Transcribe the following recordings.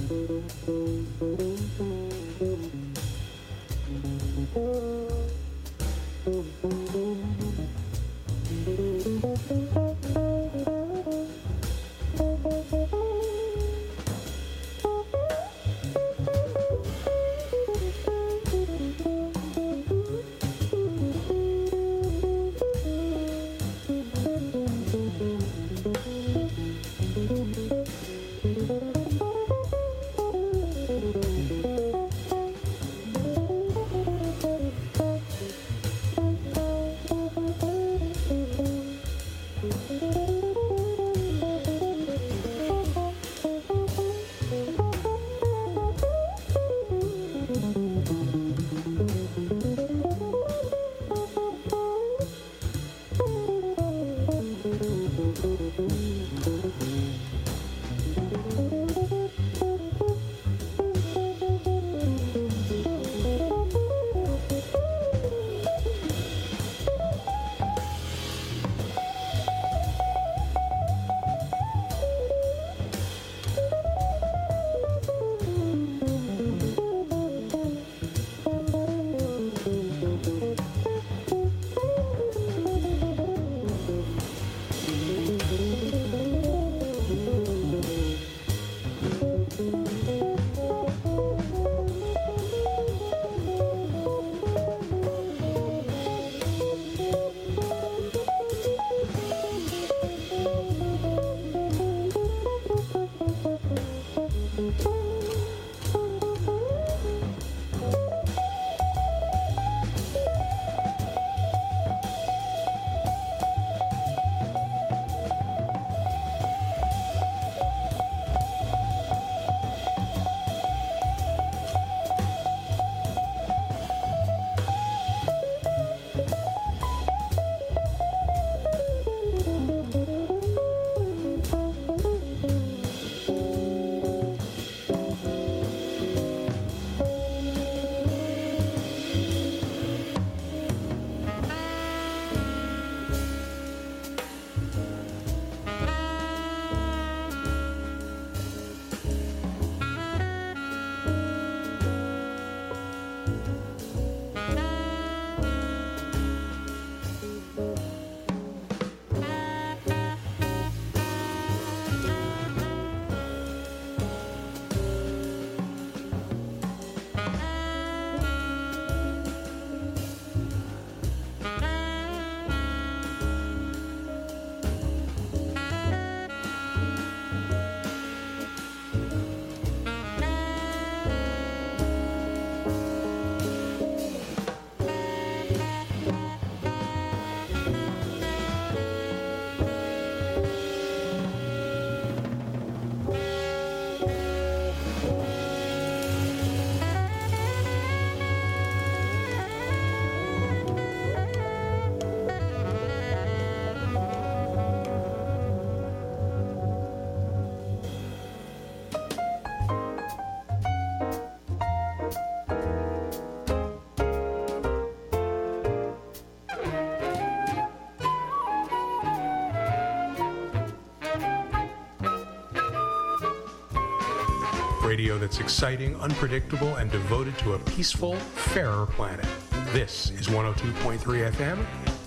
Radio that's exciting, unpredictable, and devoted to a peaceful, fairer planet. This is 102.3 FM,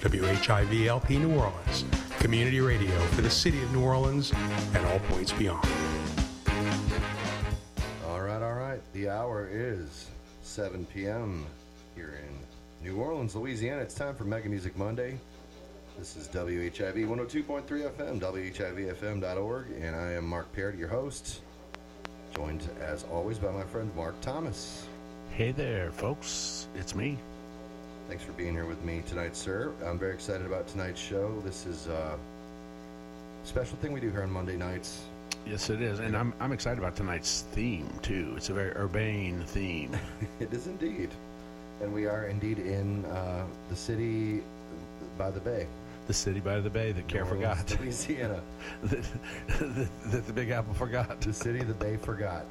WHIV-LP New Orleans, community radio for the city of New Orleans and all points beyond. All right. The hour is 7 p.m. here in New Orleans, Louisiana. It's time for Mega Music Monday. This is WHIV 102.3 FM, WHIVFM.org, and I am Mark Parrott, your host, joined as always by my friend Mark Thomas. Hey there, folks. It's me. Thanks for being here with me tonight, sir. I'm very excited about tonight's show. This is a special thing we do here on Monday nights. Yes, it is. And I'm excited about tonight's theme, too. It's a very urbane theme. It is indeed. And we are indeed in the city by the bay. The city by the bay that Care forgot. Louisiana. that the Big Apple forgot. The city the bay forgot.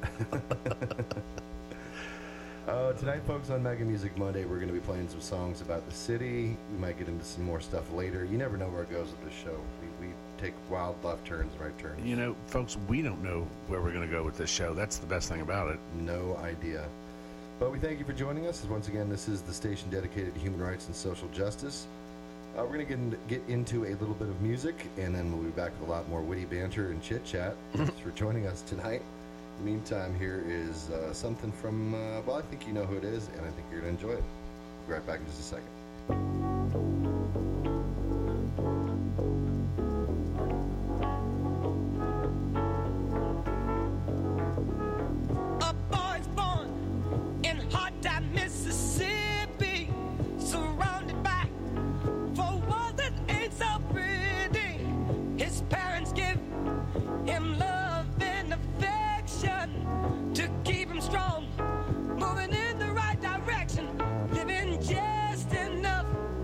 Tonight, folks, on Mega Music Monday, we're going to be playing some songs about the city. We might get into some more stuff later. You never know where it goes with this show. We take wild left turns, right turns. You know, folks, we don't know where we're going to go with this show. That's the best thing about it. No idea. But we thank you for joining us. Once again, this is the station dedicated to human rights and social justice. We're going to get into a little bit of music, and then we'll be back with a lot more witty banter and chit-chat. Thanks for joining us tonight. In the meantime, here is something from, well, I think you know who it is, and I think you're going to enjoy it. We'll be right back in just a second. A boy's born in hot time, Mississippi, surrounded by four walls that ain't so pretty. His parents give him love and affection to keep him strong, moving in the right direction, living just enough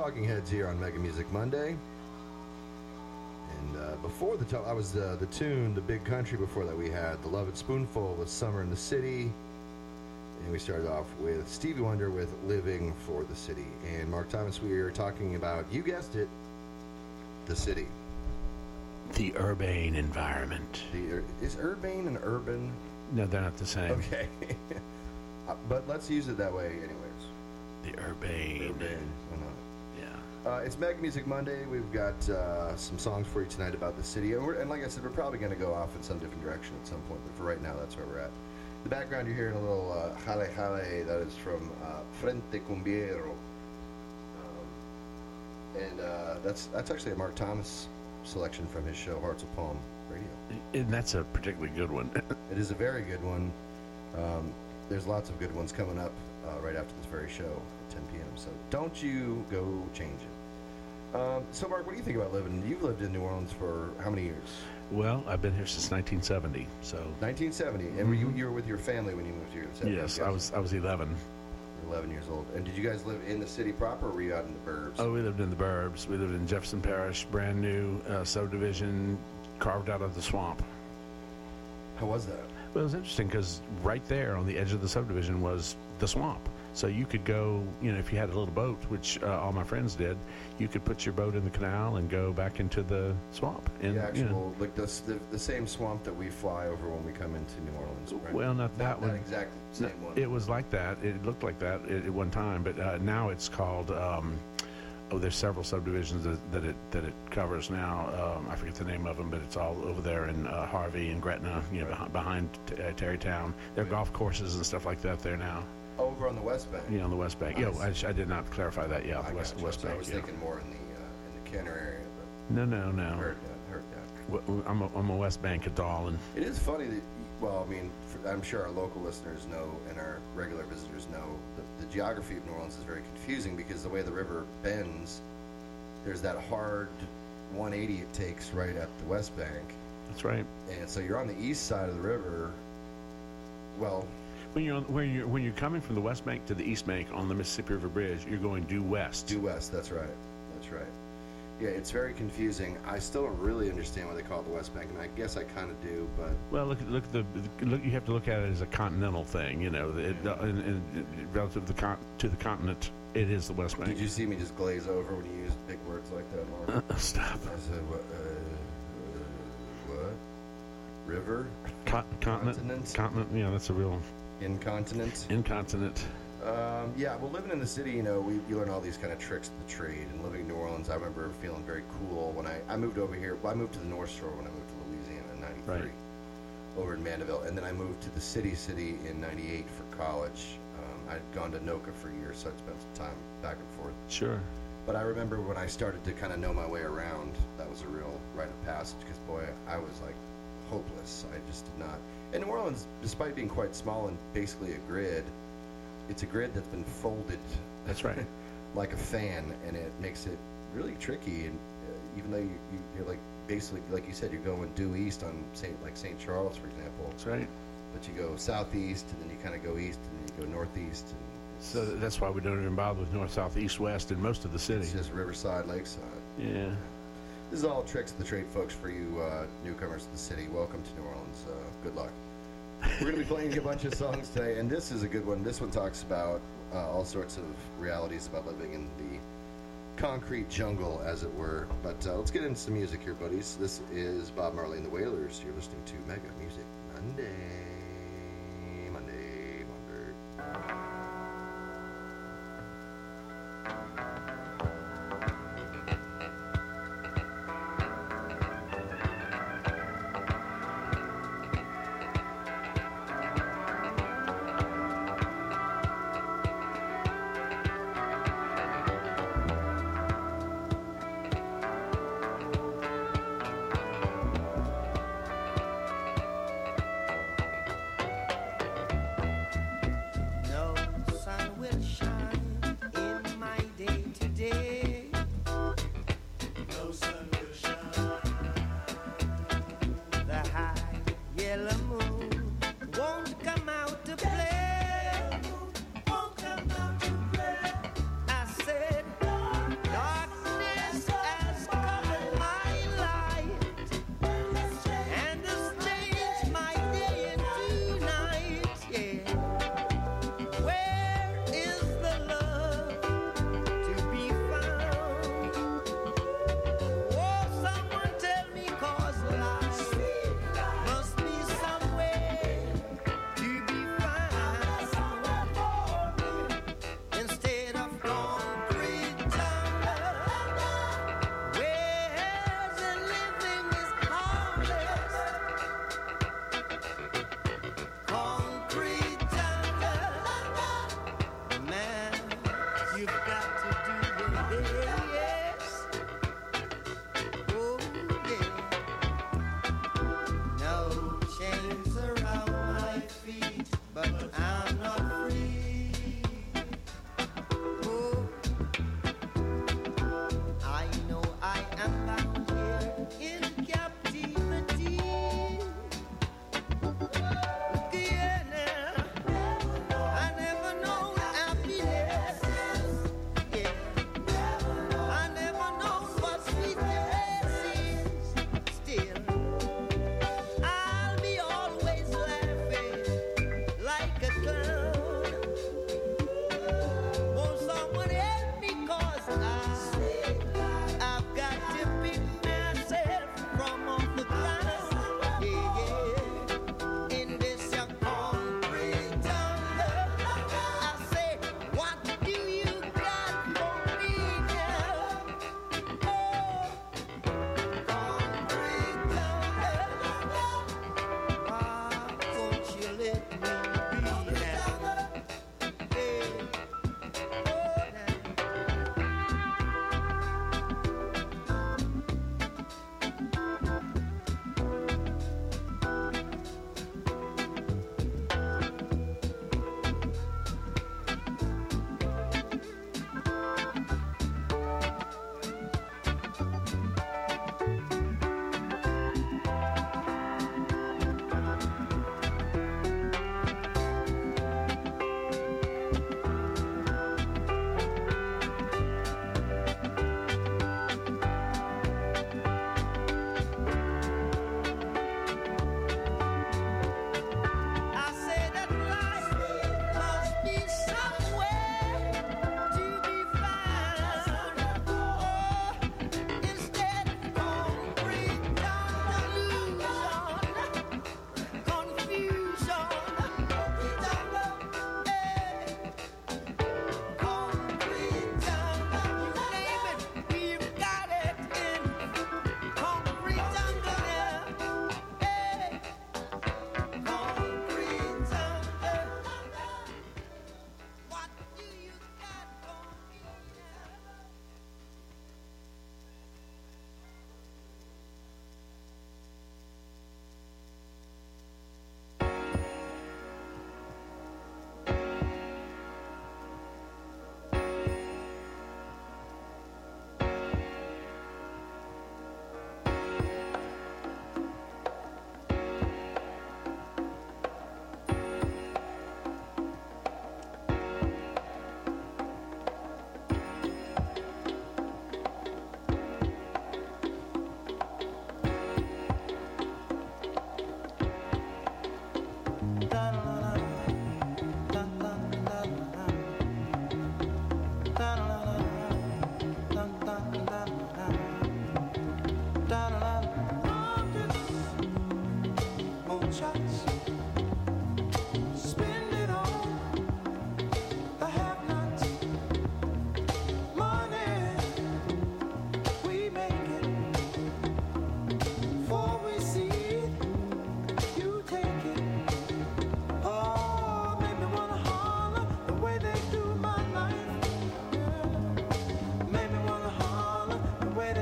Talking Heads here on Mega Music Monday. And before I was the tune, the Big Country. Before that, we had The Lovin' Spoonful with Summer in the City. And we started off with Stevie Wonder with Living for the City. And Mark Thomas, we are talking about, you guessed it, the city. The urbane environment. Is urbane and urban? No, they're not the same. Okay. But let's use it that way anyways. The urbane. Urbane. Why not? Yeah. It's Mega Music Monday. We've got some songs for you tonight about the city. And like I said, we're probably going to go off in some different direction at some point. But for right now, that's where we're at. The background, you're hearing a little Jale Jale. That is from Frente Cumbiero. And that's actually a Mark Thomas selection from his show Hearts of Palm Radio. And that's a particularly good one. It is a very good one. There's lots of good ones coming up right after this very show at 10 p.m. So don't you go change it. So Mark, what do you think about living? You've lived in New Orleans for how many years? Well, I've been here since 1970. So 1970, and you were with your family when you moved here? Yes, I was 11. You're 11 years old. And did you guys live in the city proper, or were you out in the burbs? Oh, we lived in the burbs. We lived in Jefferson Parish, brand new subdivision, carved out of the swamp. How was that? Well, it was interesting because right there on the edge of the subdivision was the swamp. So you could go, if you had a little boat, which all my friends did, you could put your boat in the canal and go back into the swamp. And, the actual, like the same swamp that we fly over when we come into New Orleans, right? Well, not that one. Not exactly the same one. It was like that. It looked like that at one time, but now it's called. There's several subdivisions that it covers now. I forget the name of them, but it's all over there in Harvey and Gretna, behind Terrytown. There are golf courses and stuff like that there now. Over on the West Bank. Yeah, on the West Bank. I did not clarify that. Yeah, the West Bank. I was thinking more in the Kenner area. But I no. heard that. Well, I'm a West Bank at all, and it is funny that. Well, I mean, I'm sure our local listeners know, and our regular visitors know, the geography of New Orleans is very confusing because the way the river bends, there's that hard 180 it takes right at the West Bank. That's right. And so you're on the east side of the river. Well, when you're coming from the West Bank to the East Bank on the Mississippi River Bridge, you're going due west. Due west. That's right. Yeah, it's very confusing. I still don't really understand why they call it the West Bank, and I guess I kind of do, but... Well, look. You have to look at it as a continental thing, and relative to the continent, it is the West Bank. Did you see me just glaze over when you use big words like that, Mark? Stop. I said, what? River? Continent. Continent. Yeah, that's a real... Incontinent. Yeah, well, living in the city, you learn all these kind of tricks of the trade. And living in New Orleans, I remember feeling very cool when I moved over here. Well, I moved to the North Shore when I moved to Louisiana in '93, right, over in Mandeville. And then I moved to the city in '98 for college. I'd gone to NOCA for years, so I'd spent some time back and forth. Sure. But I remember when I started to kind of know my way around, that was a real rite of passage because, boy, I was like hopeless. I just did not. And New Orleans, despite being quite small and basically a grid, it's a grid that's been folded. That's right. Like a fan, and it makes it really tricky. And even though you're like basically, like you said, you're going due east on St. Charles, for example. That's right. But you go southeast, and then you kind of go east, and then you go northeast. And so that's why we don't even bother with north, south, east, west in most of the city. It's just Riverside, Lakeside. Yeah. This is all tricks of the trade, folks, for you newcomers to the city. Welcome to New Orleans. Good luck. We're going to be playing a bunch of songs today, and this is a good one. This one talks about all sorts of realities about living in the concrete jungle, as it were. But let's get into some music here, buddies. This is Bob Marley and the Wailers. You're listening to Mega Music Monday.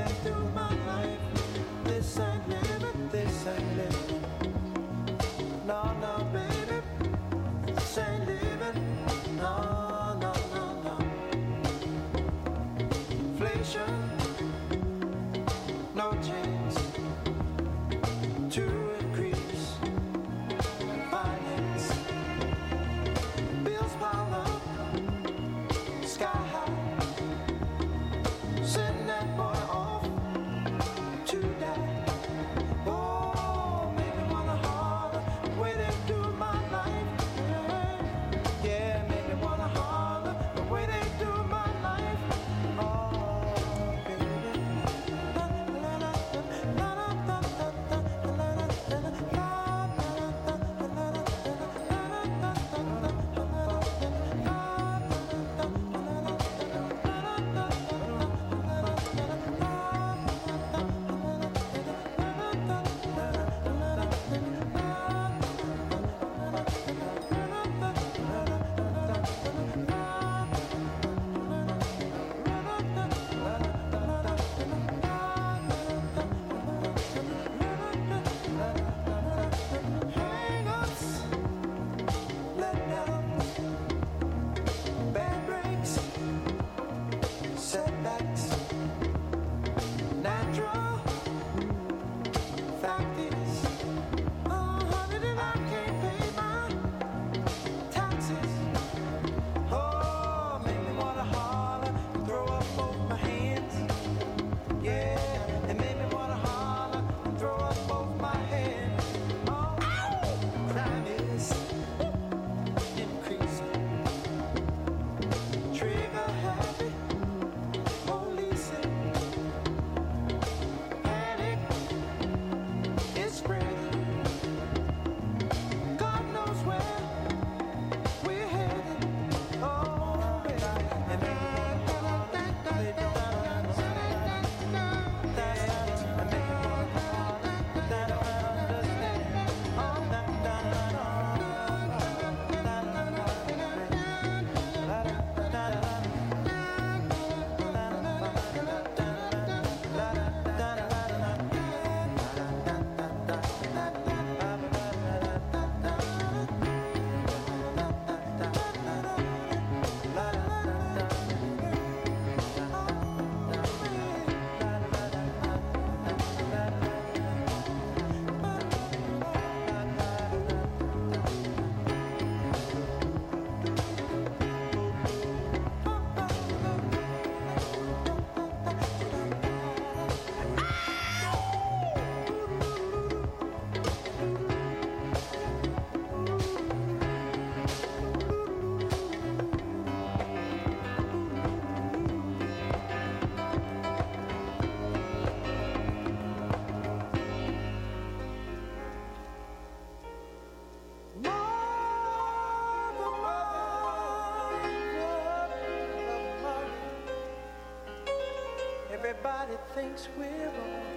Everybody thinks we're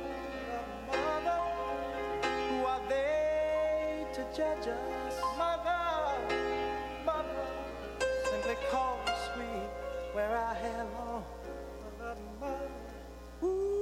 wrong. Mother, who are they to judge us? Mother, mother, simply call me sweet where I have long. Mother, mother, ooh.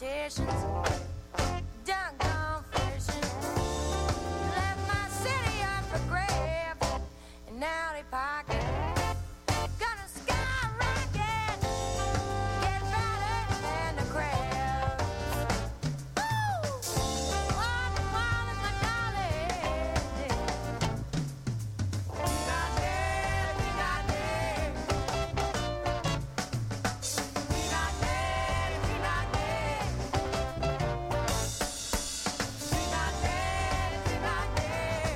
politicians done gone fishing. Left my city up for grabs, and now they pocket. Gonna skyrocket, get better than the crabs. Woo! Wally, my darling. We got there, we got there. We got there, we got there. We got there, we got there.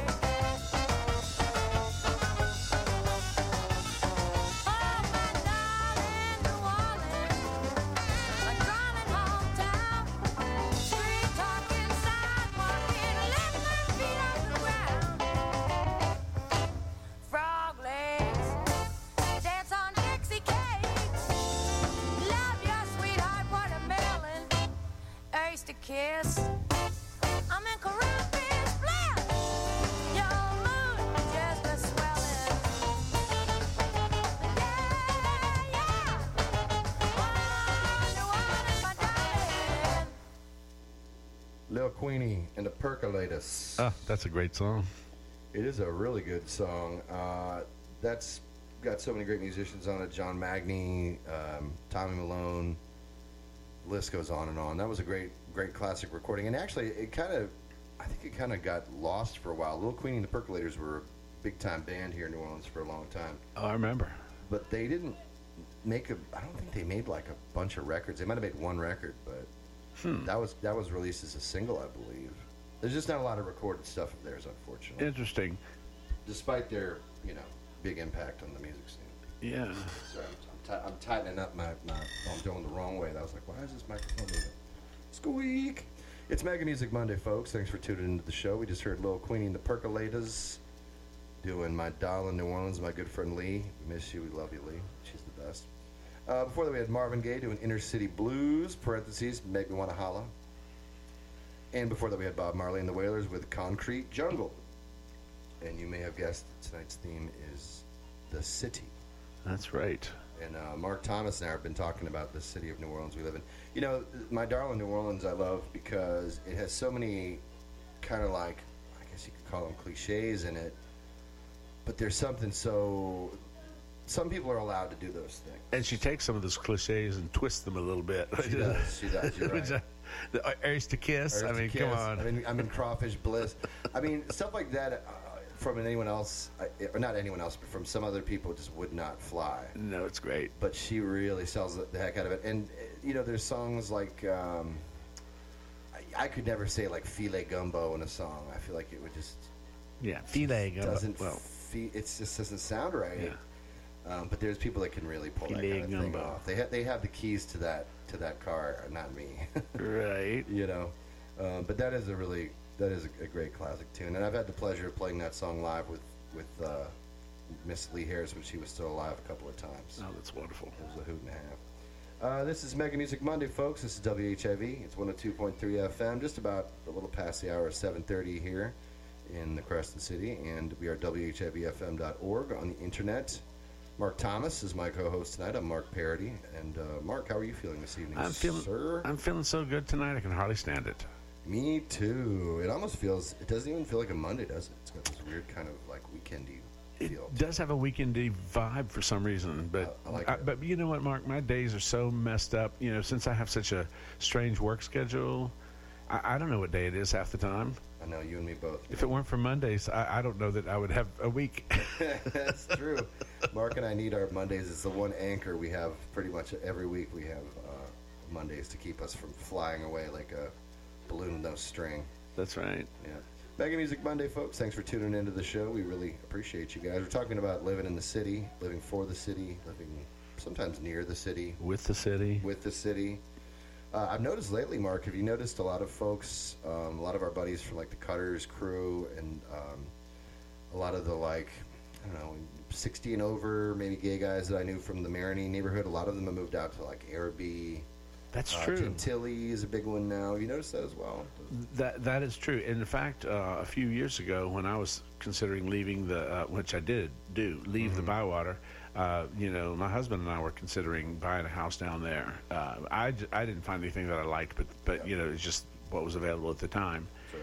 Oh, my darling, New Orleans, my darling hometown. Street talking, sidewalking, let my feet off the ground. Frog legs, dance on Dixie cakes. Love your sweetheart watermelon, oyster kiss. I'm in Caribbean bliss. Your mood just a swelling. Yeah, yeah. Oh, New Orleans, my darling. Lil Queenie and the Percolators. Oh, that's a great song. It is a really good song. That's got so many great musicians on it. John Magny, Tommy Malone. The list goes on and on. That was a great classic recording. And actually, I think it kind of got lost for a while. Lil Queenie and the Percolators were a big-time band here in New Orleans for a long time. Oh, I remember. But they didn't make I don't think they made like a bunch of records. They might have made one record, but that was released as a single, I believe. There's just not a lot of recorded stuff of theirs, unfortunately. Interesting. Despite their, big impact on the music scene. Yeah. Sorry, I'm tightening up my I'm doing the wrong way. And I was like, why is this microphone moving? Squeak! It's Mega Music Monday, folks. Thanks for tuning into the show. We just heard Lil Queenie and the Percolators doing My Darling New Orleans, my good friend Lee. We miss you. We love you, Lee. She's the best. Before that, we had Marvin Gaye doing Inner City Blues, parentheses, Make Me Wanna Holla. And before that, we had Bob Marley and the Wailers with Concrete Jungle. And you may have guessed tonight's theme is the city. That's right. And Mark Thomas and I have been talking about the city of New Orleans we live in. My darling New Orleans I love because it has so many kind of like, I guess you could call them cliches in it. But there's something so... Some people are allowed to do those things. And she takes some of those cliches and twists them a little bit. She does. You're right. The oyster kiss. Oyster I mean, kiss. come on. I mean, crawfish bliss. I mean, stuff like that from anyone else, or not anyone else, but from some other people just would not fly. No, it's great. But she really sells the heck out of it. And, there's songs like, I could never say like filet gumbo in a song. I feel like it would just... Yeah, filet gumbo. It just doesn't sound right. Yeah. But there's people that can really pull Filet that kind of thing gumbo. off. They have the keys to that car, not me. Right. But that is a great classic tune, and I've had the pleasure of playing that song live with Miss Lee Harris when she was still alive a couple of times. Oh, that's wonderful. It was a hoot and a half. This is Mega Music Monday, folks. This is WHIV. It's 102.3 FM, just about a little past the hour of 7:30 here in the Crescent City, and we are WHIVFM.org on the internet. Mark Thomas is my co-host tonight. I'm Mark Parody. And Mark, how are you feeling this evening, sir? I'm feeling so good tonight I can hardly stand it. Me too. It doesn't even feel like a Monday, does it? It's got this weird kind of like weekendy feel. It does have a weekendy vibe for some reason, but I like it. But you know what, Mark? My days are so messed up. Since I have such a strange work schedule, I don't know what day it is half the time. I know, you and me both. If it weren't for Mondays, I don't know that I would have a week. That's true. Mark and I need our Mondays. It's the one anchor we have pretty much every week. We have Mondays to keep us from flying away like a balloon with no string. That's right. Yeah. Mega Music Monday, folks. Thanks for tuning into the show. We really appreciate you guys. We're talking about living in the city, living for the city, living sometimes near the city. With the city. With the city. I've noticed lately, Mark, have you noticed a lot of folks, a lot of our buddies from like the Cutters crew and a lot of the 60 and over, maybe gay guys that I knew from the Marigny neighborhood, a lot of them have moved out to like Araby. That's true. Gentilly is a big one now. You noticed that as well? That is true. In fact, a few years ago when I was considering leaving which I did leave the Bywater, My husband and I were considering buying a house down there. I didn't find anything that I liked, but it's just what was available at the time. Sure.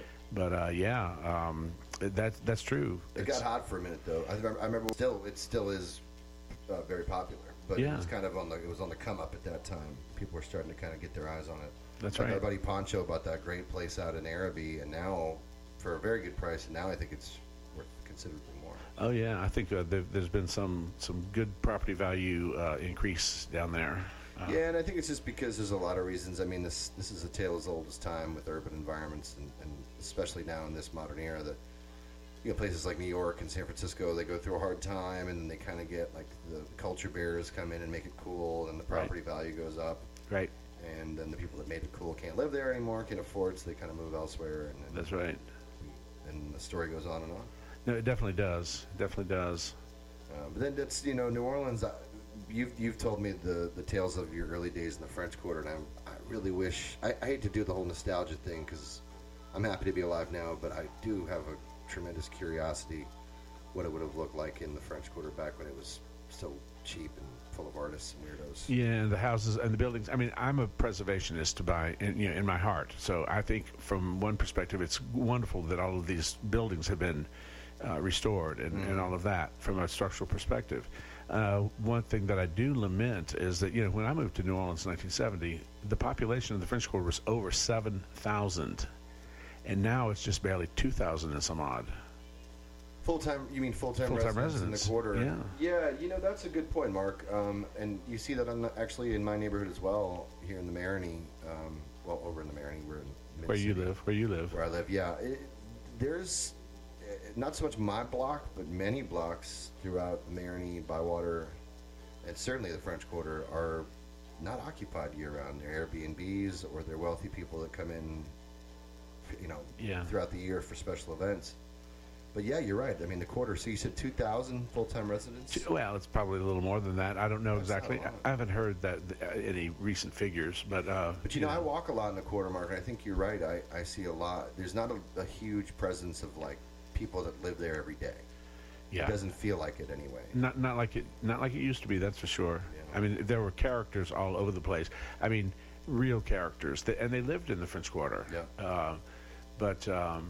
But that's true. It got hot for a minute though. I remember it still is very popular, but Yeah. it was kind of on the come up at that time. People were starting to kind of get their eyes on it. That's Like right. our buddy Poncho bought that great place out in Araby, and now for a very good price. And now I think it's worth considerably more. Oh yeah, I think there's been some good property value increase down there. Yeah, and I think it's just because there's a lot of reasons. I mean, this is a tale as old as time with urban environments, and especially now in this modern era that, places like New York and San Francisco, they go through a hard time, and then they kind of get, like, the culture bears come in and make it cool, and the property value goes up. Right. And then the people that made it cool can't live there anymore, can't afford, so they kind of move elsewhere. And then, That's right. and the story goes on and on. No, it definitely does. Definitely does. But then that's, New Orleans, you've told me the tales of your early days in the French Quarter, and I really wish, I hate to do the whole nostalgia thing because I'm happy to be alive now, but I do have a tremendous curiosity what it would have looked like in the French Quarter back when it was so cheap and full of artists and weirdos. Yeah, and the houses and the buildings. I mean, I'm a preservationist in my heart. So I think from one perspective, it's wonderful that all of these buildings have been restored and all of that from a structural perspective. One thing that I do lament is that, when I moved to New Orleans in 1970, the population of the French Quarter was over 7,000. And now it's just barely 2,000 and some odd. Full-time Full-time residents in the residents, quarter. yeah. Yeah, that's a good point, Mark. And you see that actually in my neighborhood as well, here in the Marigny. Over in the Marigny, we're in Mid-City. Where you live. Where I live, yeah. There's not so much my block, but many blocks throughout the Marigny, Bywater, and certainly the French Quarter are not occupied year-round. They're Airbnbs, or they're wealthy people that come in, throughout the year for special events. But yeah, you're right. I mean, the quarter. So you said 2,000 full-time residents? Well, it's probably a little more than that. I don't know That's not exactly. a lot. I haven't heard that any recent figures, but I walk a lot in the quarter, Mark, and I think you're right. I see a lot. There's not a huge presence of, like, people that live there every day. yeah, It doesn't feel like it anyway. not like it used to be. That's for sure. Yeah. I mean, there were characters all over the place. I mean, real characters, and they lived in the French Quarter. Yeah. But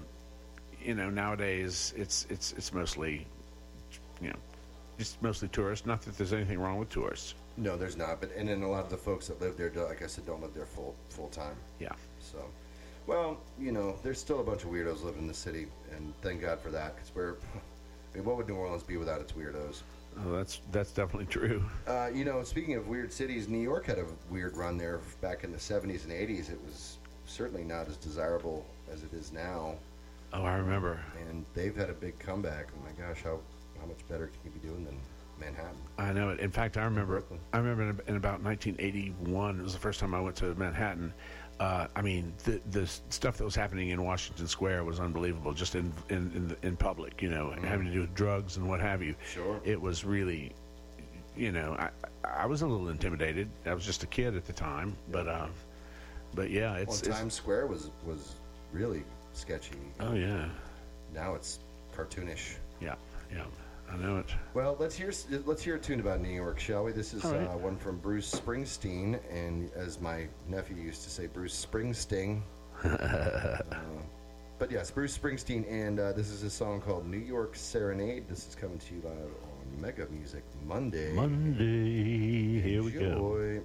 nowadays it's mostly, just mostly tourists. Not that there's anything wrong with tourists. No, there's not. And then a lot of the folks that live there, like I said, don't live there full time. Yeah. So, well, there's still a bunch of weirdos living in the city, and thank God for that, because what would New Orleans be without its weirdos? Oh, that's definitely true. Speaking of weird cities, New York had a weird run there back in the 70s and 80s. It was certainly not as desirable as it is now, Oh, I remember. and they've had a big comeback. Oh my gosh, how much better can you be doing than Manhattan? I know it. In fact, I remember Brooklyn. in about 1981, it was the first time I went to Manhattan. I mean, the stuff that was happening in Washington Square was unbelievable, just in public, having to do with drugs and what have you. Sure. It was really, I was a little intimidated. I was just a kid at the time, but yeah, it's Times Square was really sketchy. oh yeah, Now it's cartoonish. yeah, I know it. Well, let's hear a tune about New York, shall we? This is All right. one from Bruce Springsteen, and as my nephew used to say, Bruce Springsteen. But yes, Bruce Springsteen, and this is a song called New York Serenade. This is coming to you live on Mega Music Monday. Monday, here we go. Enjoy.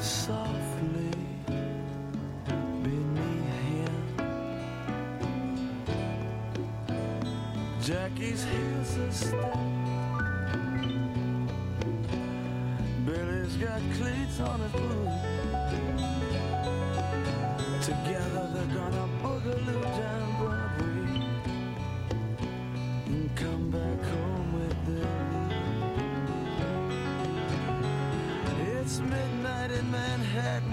softly beneath him. Jackie's heels are step. Billy's got cleats on his boots. Together they're gonna boogaloo down Broadway and come back home with their loot. It's midnight in Manhattan.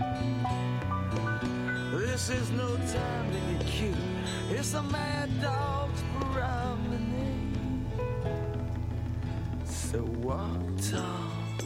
This is no time to get cute. It's a mad dog's promenade. So walk tall.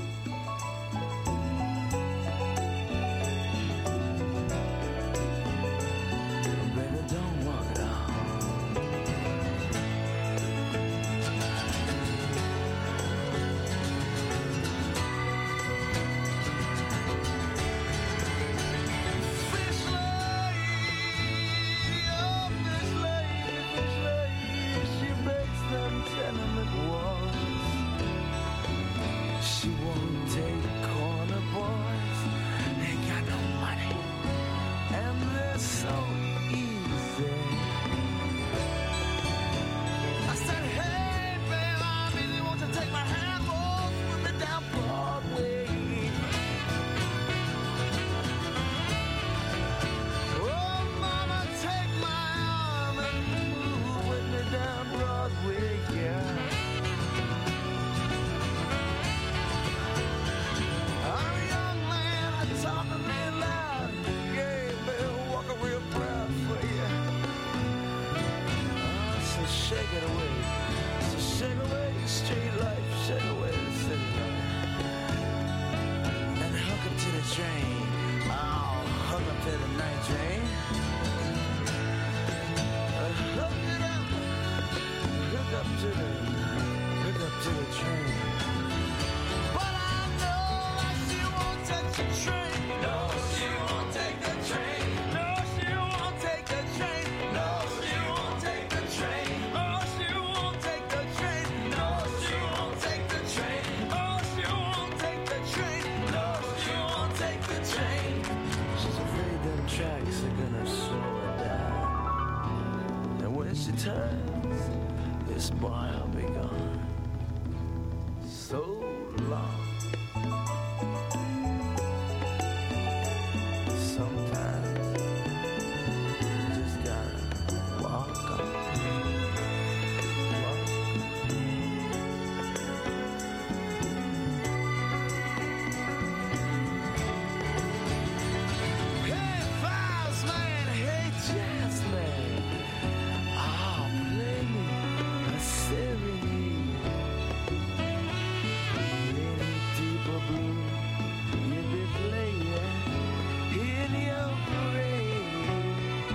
This boy will be gone so long. Sometimes you just gotta walk on. Hey, Files man, hey, Jazz man. Oh, play me a serenade. Any deeper blue you'd be playing in your parade.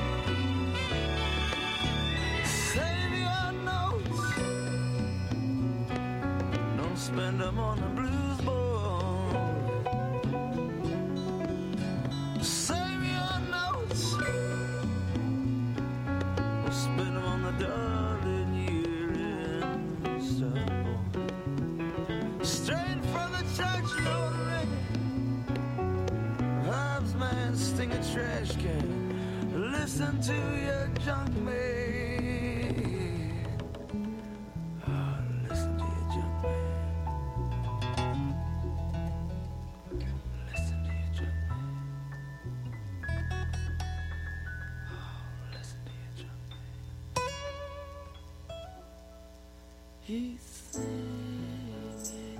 Save your notes, don't spend them on the blues board. Save your notes, spend them on the darling year-end stuff. Straight from the church, Lord Reggae. Vibes man, sting a trash can. Listen to your junk man. Oh, listen to your junk man. Listen to your junk man. Oh, listen to your junk man. He's singing,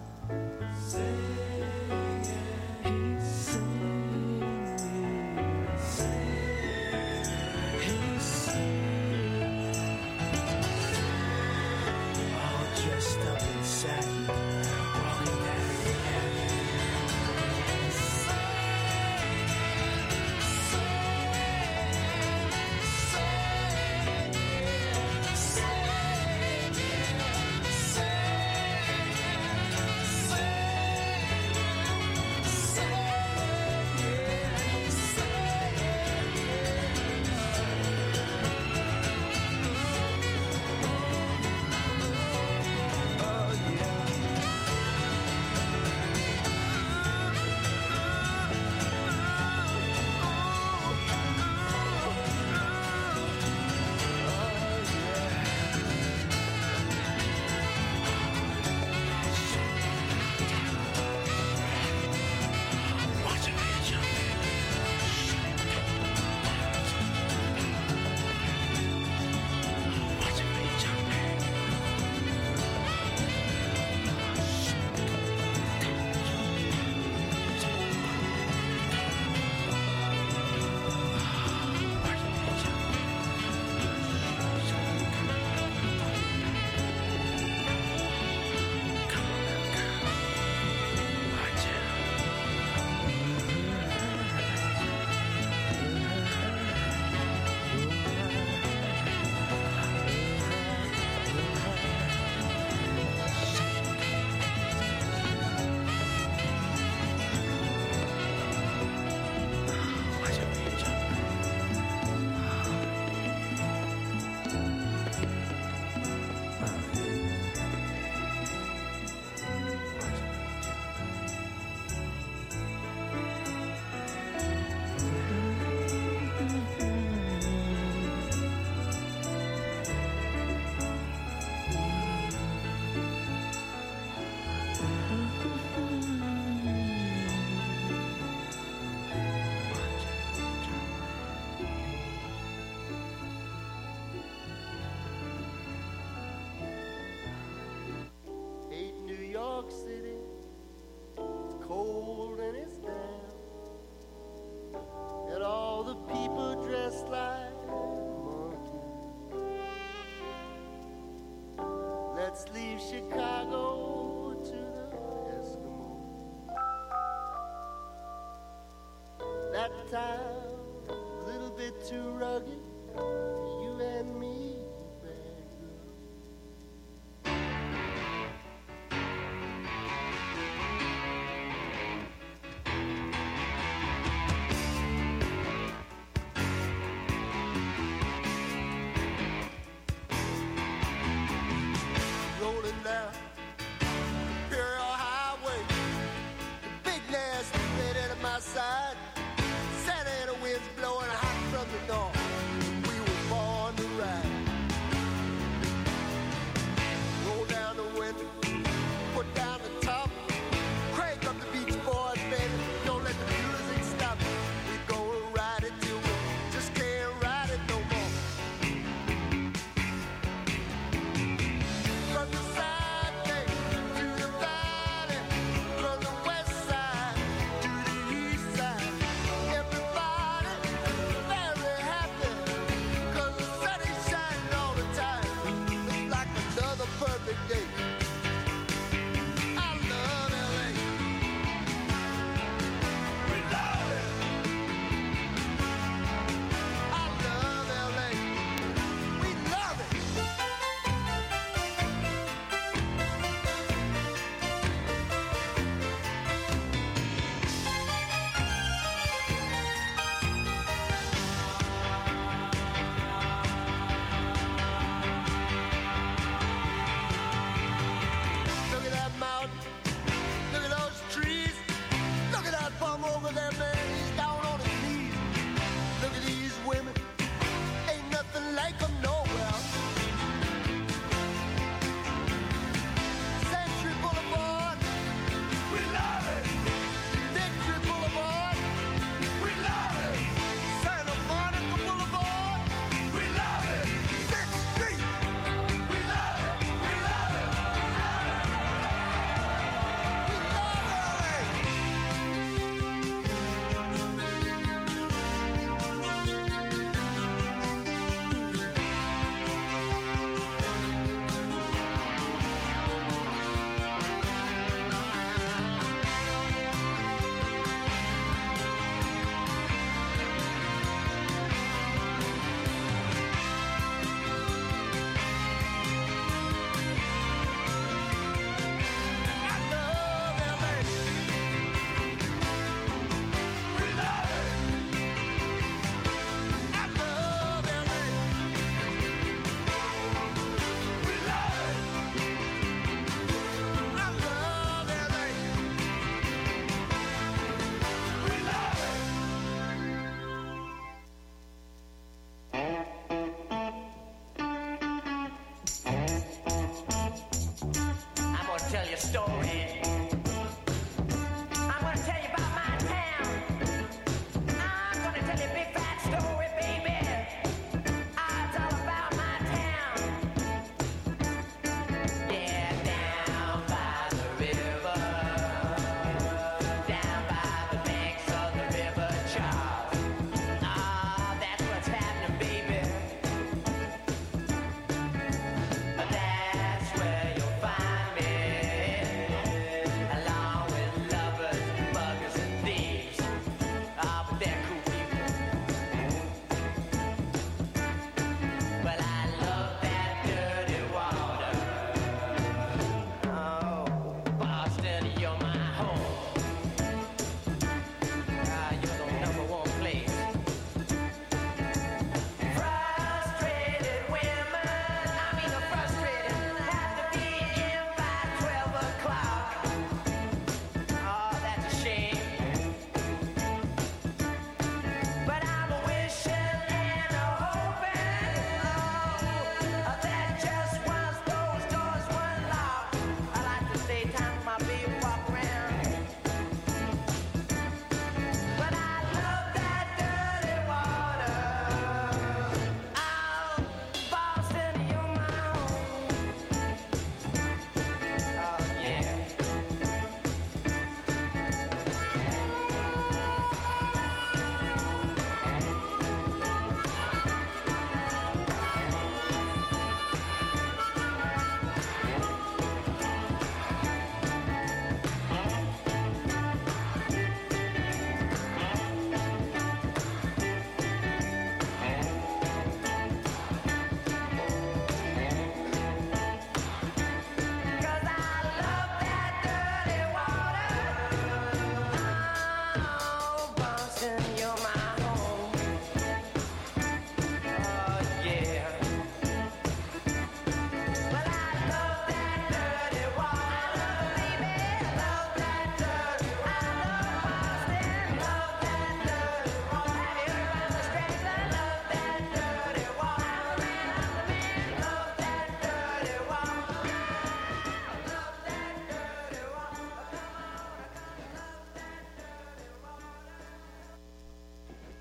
singing, he's singing, singing, he's singing. All dressed up in satin, walking down the alley. Singing, singing, singing, singing. That town, a little bit too rugged for you and me, bad girl. Rolling down Imperial Highway, the big nasty red at my side. Santa Ana winds blowing hot from the north. We were born to ride. Roll down the window, put down the top, crank up the Beach Boys, baby. Don't let the music stop. We gonna ride it till we just can't ride it no more. From the side bay to the valley, from the west side to the east side.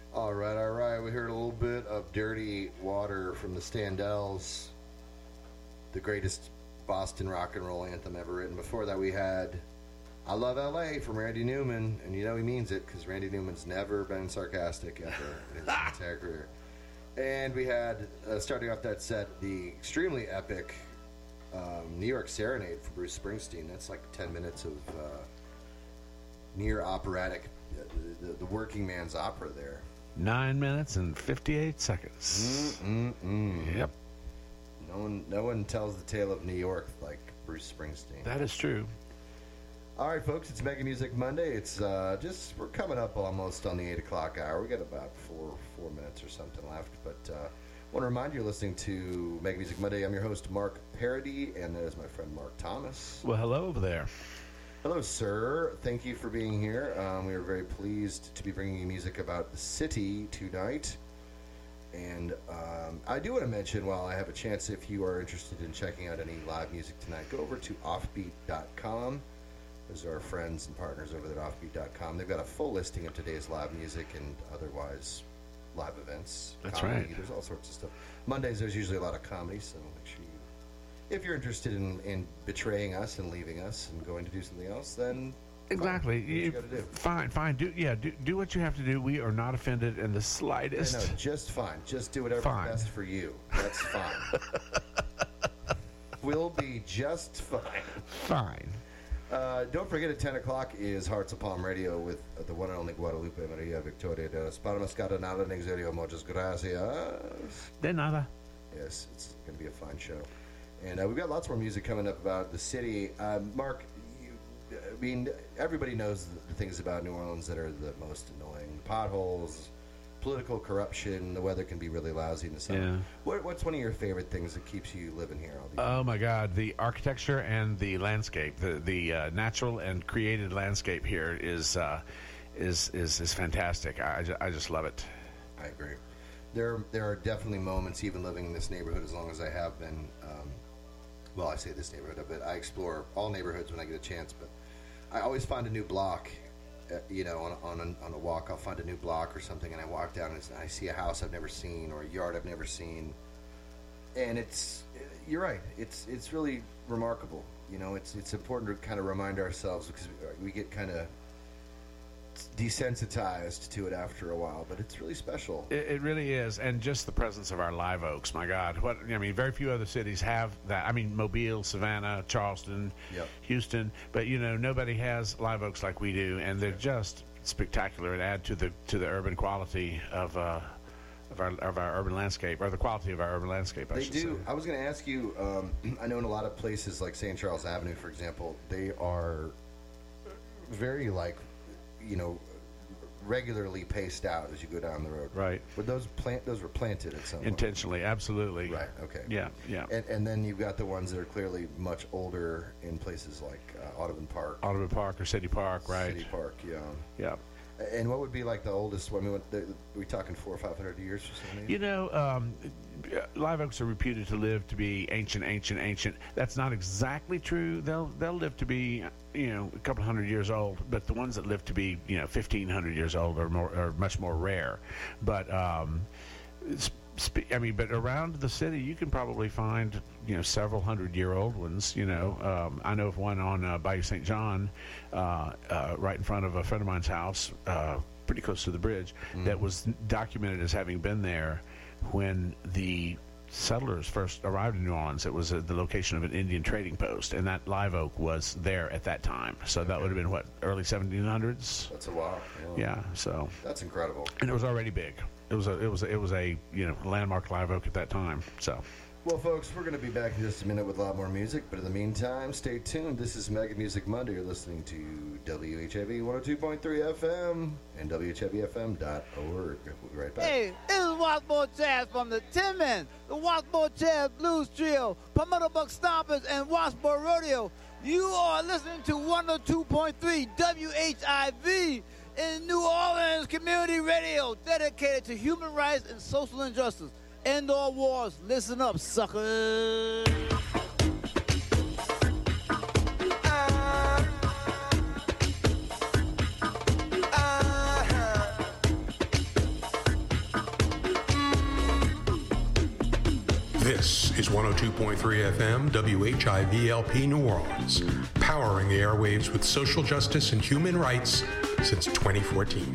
All right, all right. We heard a little bit of Dirty Water from the Standells, the greatest Boston rock and roll anthem ever written. Before that, we had I Love L.A. from Randy Newman, and you know he means it because Randy Newman's never been sarcastic ever in his entire career. And we had, starting off that set, the extremely epic New York Serenade for Bruce Springsteen. That's like 10 minutes of near operatic, the working man's opera there. 9 minutes and 58 seconds. Yep. No one tells the tale of New York like Bruce Springsteen. That is true. All right, folks, it's Mega Music Monday. It's we're coming up almost on the 8 o'clock hour. We got about four minutes or something left. But I want to remind you, you're listening to Mega Music Monday. I'm your host, Mark Parody, and that is my friend Mark Thomas. Well, hello over there. Hello, sir. Thank you for being here. We are very pleased to be bringing you music about the city tonight. And I do want to mention, while I have a chance, if you are interested in checking out any live music tonight, go over to offbeat.com. Those are our friends and partners over there at offbeat.com. They've got a full listing of today's live music and otherwise live events. That's comedy. right. There's all sorts of stuff. Mondays, there's usually a lot of comedy, so make sure you... If you're interested in betraying us and leaving us and going to do something else, then... Exactly. Fine. Do what you got to do. Fine. Do what you have to do. We are not offended in the slightest. No, just fine. Just do whatever's best for you. That's fine. We'll be just fine. Fine. Don't forget, at 10 o'clock is Hearts of Palm Radio with the one and only Guadalupe Maria Victoria de las Palmas Cardenal and Exilio. Muchas gracias. De nada. Yes, it's going to be a fine show. And we've got lots more music coming up about the city. Mark, I mean, everybody knows the things about New Orleans that are the most annoying. Potholes, political corruption, the weather can be really lousy in the summer. Yeah. What's one of your favorite things that keeps you living here all the Oh my God, the architecture and the landscape, the natural and created landscape here is fantastic. I just love it. I agree. There are definitely moments, even living in this neighborhood as long as I have been. Well, I say this neighborhood, but I explore all neighborhoods when I get a chance. But I always find a new block. On a walk, I'll find a new block or something, and I walk down and I see a house I've never seen or a yard I've never seen. And you're right. It's really remarkable. It's important to kind of remind ourselves, because we get kind of desensitized to it after a while, but it's really special. It really is, and just the presence of our live oaks, my God. Very few other cities have that. I mean, Mobile, Savannah, Charleston, Yep. Houston, but nobody has live oaks like we do, and they're just spectacular and add to the urban quality of our urban landscape, or the quality of our urban landscape. They do. I was going to ask you. I know in a lot of places like St. Charles Avenue, for example, they are very regularly paced out as you go down the road. Right. But those were planted at some point. Intentionally, absolutely. Right. Okay. Yeah. And then you've got the ones that are clearly much older in places like Audubon Park. Audubon Park or City Park, right? City Park, yeah. Yeah. And what would be like the oldest one? I mean, are we talking 400 or 500 years or something? Live oaks are reputed to live to be ancient. That's not exactly true. They'll live to be, a couple hundred years old. But the ones that live to be, 1,500 years old are much more rare. But but around the city, you can probably find, several 100-year-old ones. I know of one on Bayou St. John, right in front of a friend of mine's house, pretty close to the bridge, that was documented as having been there when the settlers first arrived in New Orleans. It was the location of an Indian trading post, and that live oak was there at that time. So that would have been early 1700s. That's a while. Yeah. So that's incredible. And it was already big. It was a landmark live oak at that time. So. Well, folks, we're going to be back in just a minute with a lot more music, but in the meantime, stay tuned. This is Mega Music Monday. You're listening to WHIV 102.3 FM and WHIVFM.org. We'll be right back. Hey, this is Washmore Jazz from the Tin Men, the Washmore Jazz Blues Trio, Palmetto Buck Stompers, and Washmore Rodeo. You are listening to 102.3 WHIV in New Orleans Community Radio, dedicated to human rights and social injustice. End all wars. Listen up, suckers. This is 102.3 FM WHIVLP New Orleans, powering the airwaves with social justice and human rights since 2014.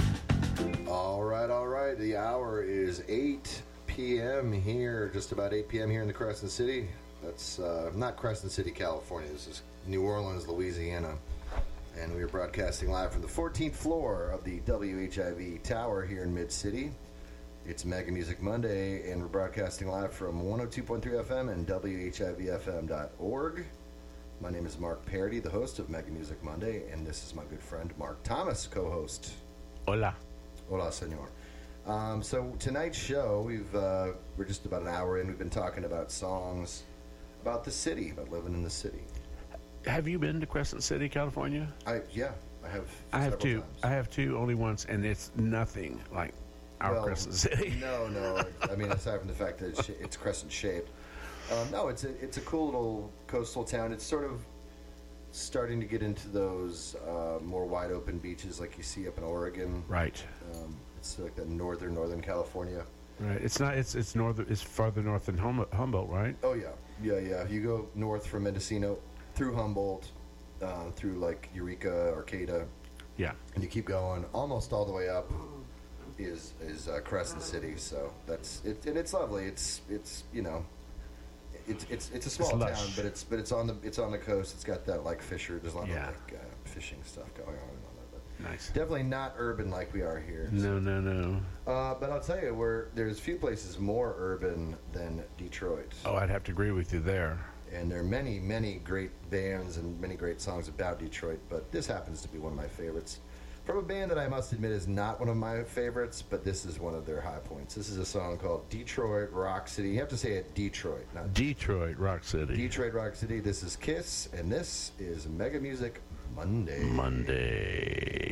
All right. The hour is 8 p.m. here, just about 8 p.m. here in the Crescent City. That's not Crescent City, California. This is New Orleans, Louisiana. And we are broadcasting live from the 14th floor of the WHIV Tower here in Mid-City. It's Mega Music Monday, and we're broadcasting live from 102.3 FM and WHIVFM.org. My name is Mark Parody, the host of Mega Music Monday, and this is my good friend Mark Thomas, co-host. Hola. Hola, senor. So tonight's show, we're just about an hour in. We've been talking about songs about the city, about living in the city. Have you been to Crescent City, California? I have. I have several two. times. I have two, only once, and it's nothing like our Crescent City. No. I mean, aside from the fact that it's crescent shaped. No, it's a cool little coastal town. It's sort of starting to get into those more wide open beaches like you see up in Oregon. Right. It's like the northern California. Right. It's not. It's north. It's farther north than Humboldt, right? Oh yeah. You go north from Mendocino through Humboldt, through like Eureka, Arcata. Yeah. And you keep going almost all the way up is Crescent City. So that's it, and it's lovely. It's you know. It's a small town, but it's on the coast. It's got that like fisher. There's a lot of like fishing stuff going on and all that. But nice. Definitely not urban like we are here. No. But I'll tell you, there's few places more urban than Detroit. Oh, I'd have to agree with you there. And there are many, many great bands and many great songs about Detroit. But this happens to be one of my favorites. From a band that I must admit is not one of my favorites, but this is one of their high points. This is a song called Detroit Rock City. You have to say it Detroit, not Detroit Rock City. Detroit Rock City. This is Kiss, and this is Mega Music Monday. Monday.